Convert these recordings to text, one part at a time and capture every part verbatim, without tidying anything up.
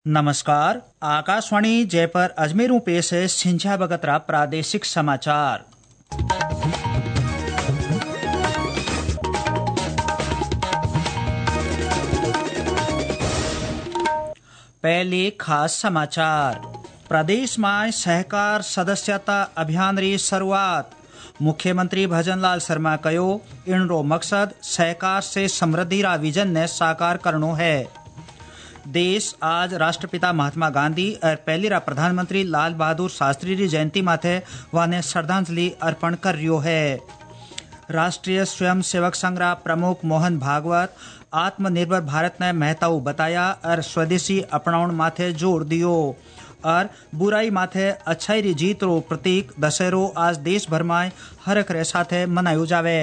नमस्कार। आकाशवाणी जयपुर अजमेर पेश है सिंझा बगतरा प्रादेशिक समाचार। पहले खास समाचार। प्रदेश में सहकार सदस्यता अभियान री शुरुआत। मुख्यमंत्री भजनलाल शर्मा कहो इनरो मकसद सहकार से समृद्धि रा विजन ने साकार करनो है। देश आज राष्ट्रपिता महात्मा गांधी और पहली रा प्रधानमंत्री लाल बहादुर शास्त्री री जयंती माथे वाने श्रद्धांजलि अर्पण कर रियो है। राष्ट्रीय स्वयं सेवक संघ रा प्रमुख मोहन भागवत आत्मनिर्भर भारत ने महत्व बताया और स्वदेशी अपनाउण माथे जोर दियो और बुराई माथे अच्छाई री जीत रो प्रतीक दशहरो आज देश भर में हरख रे साथे मनायो जावे।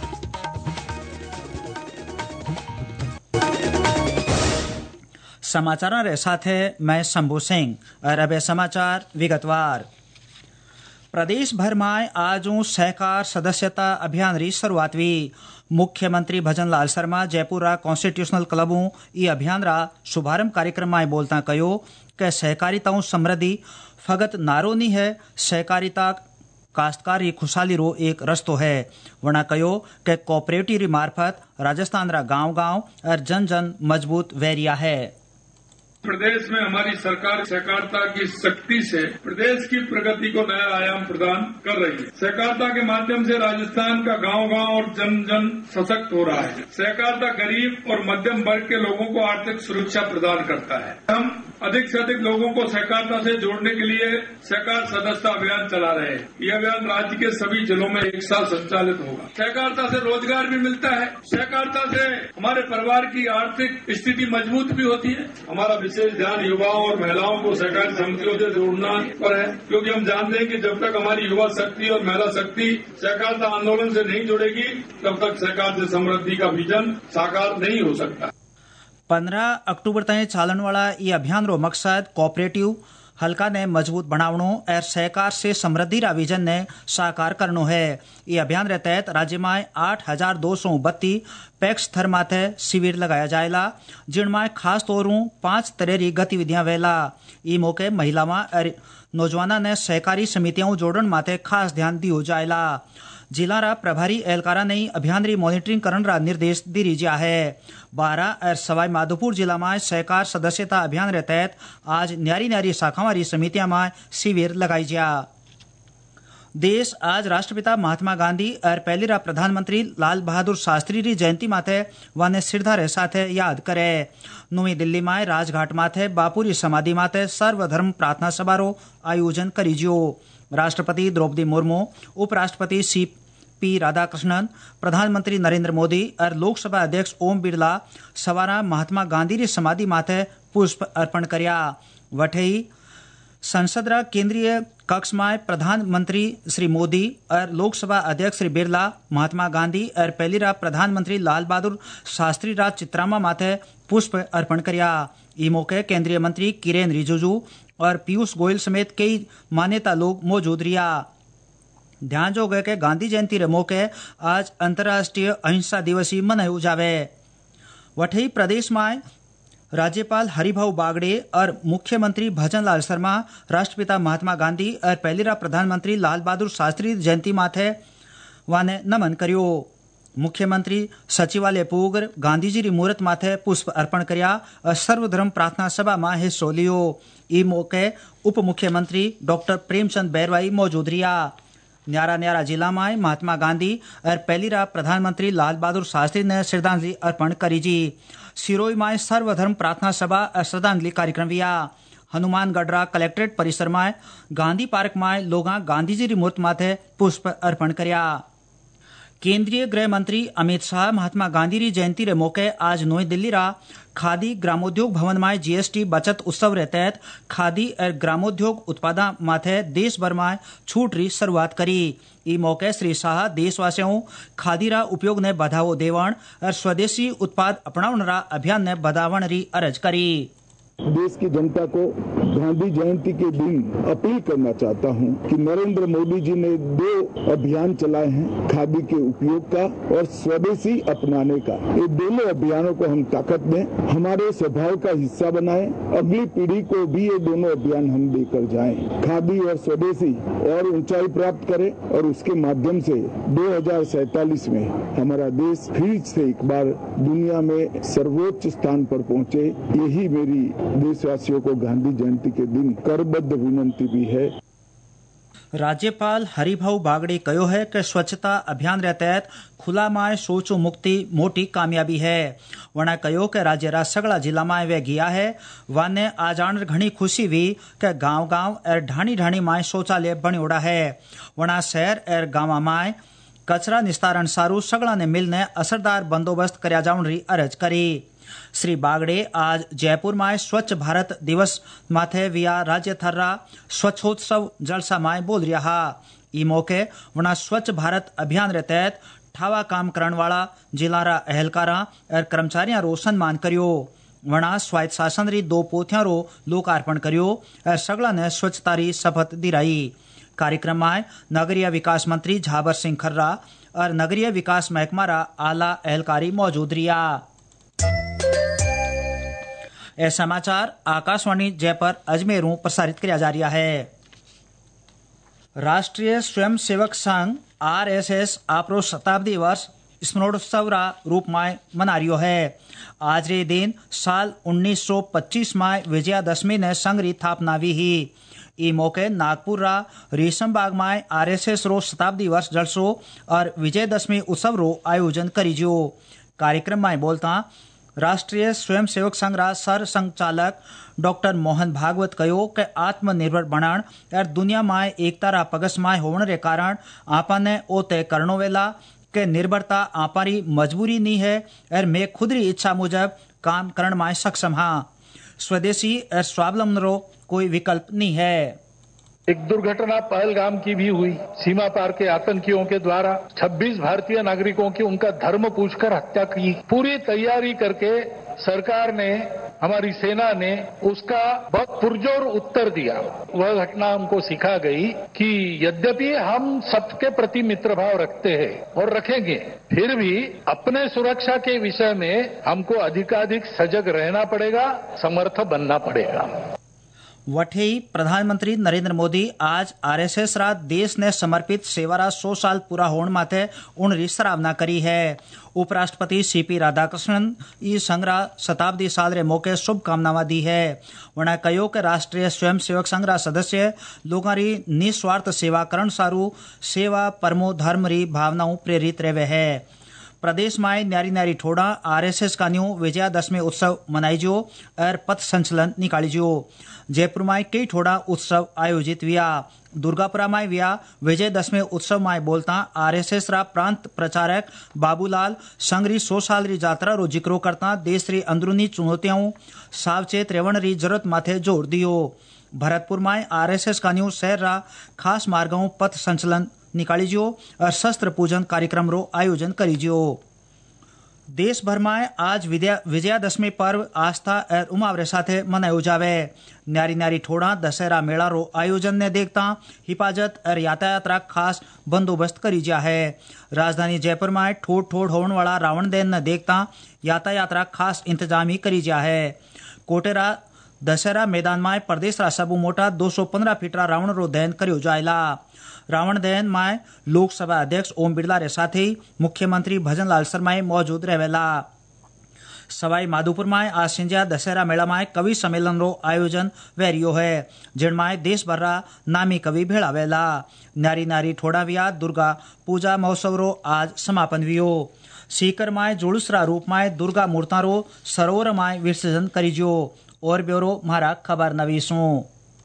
समाचारों रे साथे मैं शंभू सिंह और अब समाचार विगतवार। प्रदेश भर में आज सहकार सदस्यता अभियान री शुरुआत हुई। मुख्यमंत्री भजनलाल शर्मा जयपुर रा कॉन्स्टिट्यूशनल क्लबों ई अभियान रा शुभारंभ कार्यक्रम में बोलता कहो कि सहकारिता समृद्धि फगत नारो नहीं है, सहकारिता काश्तकार री खुशहाली रो एक रस्तो है। वना कहो कि कोऑपरेटिव री मार्फत राजस्थान रा गांव गांव और जन जन मजबूत वैरिया है। प्रदेश में हमारी सरकार सहकारिता की शक्ति से प्रदेश की प्रगति को नया आयाम प्रदान कर रही है। सहकारिता के माध्यम से राजस्थान का गांव गांव और जन जन सशक्त हो रहा है। सहकारिता गरीब और मध्यम वर्ग के लोगों को आर्थिक सुरक्षा प्रदान करता है। हम अधिक से अधिक लोगों को सहकारिता से जोड़ने के लिए सहकार सदस्यता अभियान चला रहे हैं। यह अभियान राज्य के सभी जिलों में एक साथ संचालित होगा। सहकारिता से रोजगार भी मिलता है। सहकारिता से हमारे परिवार की आर्थिक स्थिति मजबूत भी होती है। हमारा विशेष ध्यान युवाओं और महिलाओं को सहकारी समितियों से जोड़ना पर है, क्योंकि हम जानते हैं कि जब तक हमारी युवा शक्ति और महिला शक्ति सहकारिता आंदोलन से नहीं जुड़ेगी तब तक सहकार से समृद्धि का विजन साकार नहीं हो सकता। पंद्रह अक्टूबर तक चालन वाला ये अभियान रो मकसद कोऑपरेटिव हल्का ने मजबूत बनावनो और सहकार से समृद्धि रा विजन ने साकार करनो है। ये अभियान के तहत राज्य में आठ हजार दो सौ बत्ती पैक्स थर माथे शिविर लगाया जाएगा, जिनमें खास तौर पांच तरह की गतिविधियां वेला। ई मौके महिलाओं और नौजवानों ने सहकारी समितियों जोड़न माथे खास ध्यान दियो जाएगा। जिला रा प्रभारी एहलकारा ने अभियान री मॉनिटरिंग करन रा निर्देश दी रिजा है। बारह और सवाई माधोपुर जिला में सहकार सदस्यता अभियान के तहत आज न्यारी न्यारी शाखावां री समितियां में शिविर लगाई जा। देश आज राष्ट्रपिता महात्मा गांधी और पहली रा प्रधानमंत्री लाल बहादुर शास्त्री री जयंती माथे वाने श्रद्धा रे साथे याद करे। नवी दिल्ली में राजघाट माथे बापू री समाधि माथे सर्वधर्म प्रार्थना सभा रो आयोजन करीजियो। राष्ट्रपति द्रौपदी मुर्मू, उपराष्ट्रपति सी पी राधाकृष्णन, प्रधानमंत्री नरेंद्र मोदी और लोकसभा अध्यक्ष ओम बिरला सवारा महात्मा गांधी री समाधि माथे पुष्प अर्पण कर्या। वठेई संसद रा केंद्रीय कक्ष में प्रधानमंत्री श्री मोदी और लोकसभा अध्यक्ष श्री बिरला महात्मा गांधी और पहली रा प्रधानमंत्री लाल बहादुर शास्त्री रा चित्रामा माथे पुष्प अर्पण कर्या। ई मौके केंद्रीय मंत्री किरेन रिजिजू और पीयूष गोयल समेत कई मान्यता लोग मौजूद रिया। ध्यान जोग है कि गांधी जयंती रे मौके आज अंतर्राष्ट्रीय अहिंसा दिवस मनायो जावे। वठई प्रदेश में राज्यपाल हरिभाऊ बागड़े और मुख्यमंत्री भजनलाल शर्मा राष्ट्रपिता महात्मा गांधी और पहली रा प्रधानमंत्री लाल बहादुर शास्त्री जयंती माथे वाने नमन करियो। मुख्यमंत्री सचिवालय पुगर गांधी जी री मूर्त माथे पुष्प अर्पण कर्या और सर्वधर्म प्रार्थना सभा में हिस्सो लियो। ई मौके उप मुख्यमंत्री डॉक्टर प्रेमचंद बैरवाई मौजूद रिया। न्यारा न्यारा जिला में महात्मा गांधी और पहली रा प्रधानमंत्री लाल बहादुर शास्त्री ने श्रद्धांजलि अर्पण करी जी। सिरोई में सर्वधर्म प्रार्थना सभा और श्रद्धांजलि कार्यक्रम हुआ। हनुमानगढ़ रा कलेक्ट्रेट परिसर में गांधी पार्क में लोग गांधी जी री मूर्त माथे पुष्प अर्पण कर्या। केंद्रीय गृह मंत्री अमित शाह महात्मा गांधी री जयंती रे मौके आज नई दिल्ली रा खादी ग्रामोद्योग भवन में जीएसटी बचत उत्सव रे तहत खादी और ग्रामोद्योग उत्पादा माथे देश भर में छूट री शुरुआत करी। ई मौके श्री शाह देशवासियों खादी रा उपयोग ने बढ़ावो देवण और स्वदेशी उत्पाद अपनावण रा अभियान ने बढ़ावण री अर्ज करी। देश की जनता को गांधी जयंती के दिन अपील करना चाहता हूं कि नरेंद्र मोदी जी ने दो अभियान चलाए हैं, खादी के उपयोग का और स्वदेशी अपनाने का। ये दोनों अभियानों को हम ताकत दें, हमारे स्वभाव का हिस्सा बनाएं, अगली पीढ़ी को भी ये दोनों अभियान हम देकर जाएं। खादी और स्वदेशी और ऊंचाई प्राप्त करें और उसके माध्यम से दो हजार सैतालीस में हमारा देश फिर से एक बार दुनिया में सर्वोच्च स्थान पर पहुंचे। यही मेरी देशवासियों को गांधी जयंती के दिन करबद्ध विनंती भी है। राज्यपाल हरिभाऊ बागड़े कहो है कि स्वच्छता अभियान रे तहत खुला में शौचो मुक्ति मोटी कामयाबी है। वणा कहो कि राज्य रा सगला जिला में वे गया है। वाने आ जान घनी खुशी हुई कि गांव गांव और ढाणी ढाणी में शौचालय बणियोड़ा है। वणा शहर और गांव में कचरा निस्तारण सारू सगला ने मिलने असरदार बंदोबस्त कर्या जावन री अरज करी। श्री बागड़े आज जयपुर में स्वच्छ भारत दिवस माथे विया राज्य थर्रा स्वच्छोत्सव जलसा में बोल रहा। ई मौके वना स्वच्छ भारत अभियान रे तहत ठावा काम करण वाला जिला रा अहलकारा और कर्मचारियों रो सम्मान करियो। वना स्वायत्त शासन री दो पोथियां रो लोकार्पण करियो और सगला ने स्वच्छता री शपथ दिलाई। कार्यक्रम में नगरीय विकास मंत्री झाबर सिंह खर्रा और नगरीय विकास महकमा रा आला अहलकारी मौजूद रिया। यह समाचार आकाशवाणी जयपुर अजमेरों प्रसारित किया जा रहा है। राष्ट्रीय Swayamsevak Sangh R S S आपरो शताब्दी वर्ष स्मरणोत्सव रा रूप में मना रियो है। आज रे दिन साल उन्नीस सौ पच्चीस में विजयादशमी ने संघ री स्थापना हुई ही। ई मौके नागपुर रा रेशम बाग में आर एस एस रो शताब्दी वर्ष जलसो और विजयदशमी उत्सव रो आयोजन करीजो। कार्यक्रम में बोलता राष्ट्रीय स्वयंसेवक संघ रा सर संचालक डॉक्टर मोहन भागवत कहो कि आत्मनिर्भर बनाण और दुनिया में एकता रा पगस में होने रे कारण आपने ओ तय करनो वेला के निर्भरता आपारी मजबूरी नहीं है और मैं खुद री इच्छा मुजब काम करण में सक्षम हाँ। स्वदेशी और स्वावलंबन रो कोई विकल्प नहीं है। एक दुर्घटना पहलगाम की भी हुई। सीमा पार के आतंकियों के द्वारा छब्बीस भारतीय नागरिकों की उनका धर्म पूछकर हत्या की। पूरी तैयारी करके सरकार ने, हमारी सेना ने उसका बहुत पुरजोर उत्तर दिया। वह घटना हमको सिखा गई कि यद्यपि हम सबके प्रति मित्र भाव रखते हैं और रखेंगे, फिर भी अपने सुरक्षा के विषय में हमको अधिकाधिक सजग रहना पड़ेगा, समर्थ बनना पड़ेगा। वठेई प्रधानमंत्री नरेंद्र मोदी आज आरएसएस रा देश ने समर्पित सेवारा सौ साल पूरा होने माथे उनरी सराहना करी है। उपराष्ट्रपति सीपी राधाकृष्णन ई संघरा शताब्दी साल रे मौके शुभकामनावां दी है। उन्होंने कहो कि राष्ट्रीय स्वयंसेवक संघ रा सदस्य लोगों री निस्वार्थ सेवा करण सारू सेवा परमो धर्म री भावनाओं प्रेरित रहे है। प्रदेश में न्यारी न्यारी ठोड़ा आरएसएस का न्यू विजयादशमी उत्सव मनाईजो और पथ संचलन निकालीजो। जयपुर में कई ठोड़ा उत्सव आयोजित हुआ। दुर्गापुरा में हुआ विजयदशमी उत्सव में बोलता आरएसएस रा प्रांत प्रचारक बाबूलाल संघरी सौ साल री यात्रा रो जिक्रो करता देश री अंदरूनी चुनौतियों सावचेत रेवण री जरूरत माथे जोर दियो। भरतपुर में आरएसएस का न्यू शहर रा खास मार्गों पथ संचलन निकालीजो और शस्त्र पूजन कार्यक्रम रो आयोजन करीजो। देश भर में आज विजयादशमी पर्व आस्था और उमावरे साथे मनायो जावे। न्यारी न्यारी ठोड़ा दशहरा मेला रो आयोजन ने देखता हिफाजत और यातायात रा खास बंदोबस्त करी जा है। राजधानी जयपुर में ठोड़ ठोड़ होने वाला रावण दहन ने देखता यातायात रा खास इंतजाम ही करी जा है। कोटेरा दशहरा मैदान में प्रदेश रा सबू मोटा दो सौ पंद्रह फीट रा रावण रो दहन करियो जायला। रावण दहन में लोकसभा अध्यक्ष ओम बिरला रे साथ ही मुख्यमंत्री भजन लाल शर्मा मौजूद रहेला। सवाई माधोपुर में आज सिंजिया दशहरा मेला में कवि सम्मेलन रो आयोजन वेरियो है, जिनमें देश भर रा नामी कवि भेड़ावेला। नारी नारी ठोड़ाविया दुर्गा पूजा महोत्सव रो आज समापन हुयो। सीकर में जुलूसरा रूप में दुर्गा मूर्ता रो सरोवर में विसर्जन करीजो। और ब्यूरो मारा खबर नवीसों।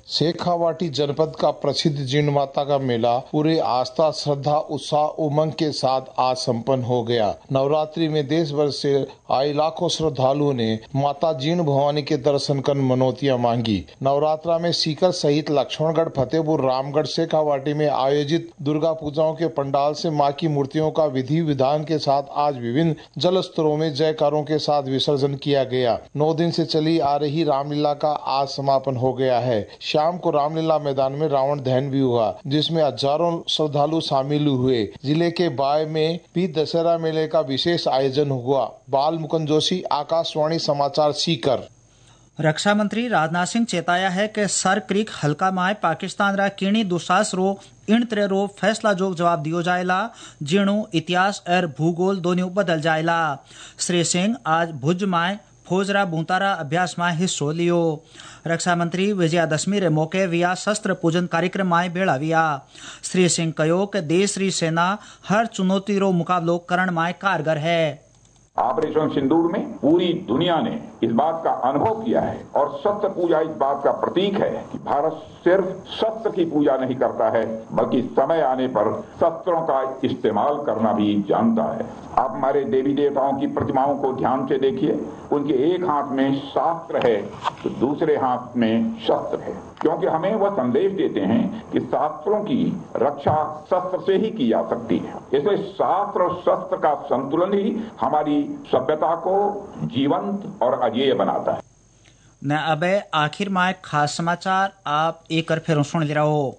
शेखावाटी जनपद का प्रसिद्ध जीर्ण माता का मेला पूरे आस्था, श्रद्धा, उत्साह, उमंग के साथ आज संपन्न हो गया। नवरात्रि में देश भर से आए लाखों श्रद्धालुओं ने माता जीर्ण भवानी के दर्शन कर मनौतियां मांगी। नवरात्रा में सीकर सहित लक्ष्मणगढ़, फतेहपुर, रामगढ़, शेखावाटी में आयोजित दुर्गा पूजाओं के पंडाल से मां की मूर्तियों का विधि विधान के साथ आज विभिन्न जल स्तरों में जयकारों के साथ विसर्जन किया गया। नौ दिन से चली आ रही रामलीला का आज समापन हो गया है। शाम को रामलीला मैदान में रावण दहन भी हुआ, जिसमें हजारों श्रद्धालु शामिल हुए। जिले के बाय में भी दशहरा मेले का विशेष आयोजन हुआ। बाल मुकुंद जोशी, आकाशवाणी समाचार, सीकर। रक्षा मंत्री राजनाथ सिंह चेताया है कि सर क्रीक हल्का माय पाकिस्तान रा किणी दुसास रो इन तरह रो फैसला जोग जवाब दियो जायला, जीणु इतिहास और भूगोल दोनों बदल जायला। श्री सिंह आज भुज माय फौजरा बूतारा अभ्यास में हिस्सो लियो। रक्षा मंत्री विजयादशमी रे मौके विया शस्त्र पूजन कार्यक्रम में भेड़ा विया। श्री सिंह कहो कि देश री सेना हर चुनौती रो मुकाबलो करण में कारगर है। ऑपरेशन सिंदूर में पूरी दुनिया ने इस बात का अनुभव किया है और शस्त्र पूजा इस बात का प्रतीक है कि भारत सिर्फ शस्त्र की पूजा नहीं करता है, बल्कि समय आने पर शस्त्रों का इस्तेमाल करना भी जानता है। आप हमारे देवी देवताओं की प्रतिमाओं को ध्यान से देखिए, उनके एक हाथ में शास्त्र है तो दूसरे हाथ में शस्त्र है, क्योंकि हमें वह संदेश देते हैं कि शास्त्रों की रक्षा शस्त्र से ही की जा सकती है। इसलिए शास्त्र और शस्त्र का संतुलन ही हमारी सभ्यता को जीवंत और अजेय बनाता है। न अब आखिर में खास समाचार आप एक फिर सुन ले रहो।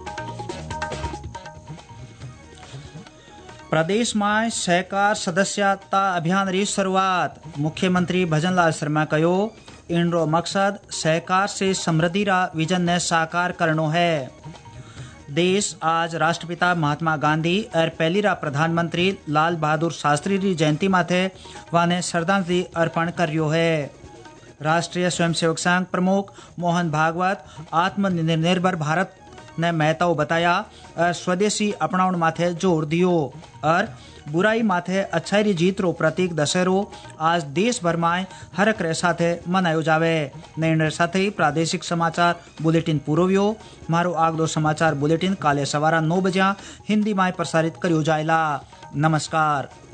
प्रदेश में सहकार सदस्यता अभियान री शुरुआत। मुख्यमंत्री भजनलाल शर्मा कहो, इनरो मकसद सहकार से समृद्धि रा विजन ने साकार करनो है। देश आज राष्ट्रपिता महात्मा गांधी और पहली रा प्रधानमंत्री लाल बहादुर शास्त्री री जयंती माथे वाने श्रद्धांजलि अर्पण करियो है। राष्ट्रीय स्वयंसेवक संघ प्रमुख मोहन भागवत आत्मनिर्भर भारत ने महत्व बताया और स्वदेशी अपनाउन माथे जोर दियो और बुराई माथे अच्छाई री जीत रो प्रतीक दशहरो आज देश भर में हरक रे साथे मनायो जावे। नए साथे प्रादेशिक समाचार बुलेटिन पूरो व्यो। मारो आगलो समाचार बुलेटिन काले सवारा नौ बजे हिंदी में प्रसारित करियो जायला। नमस्कार।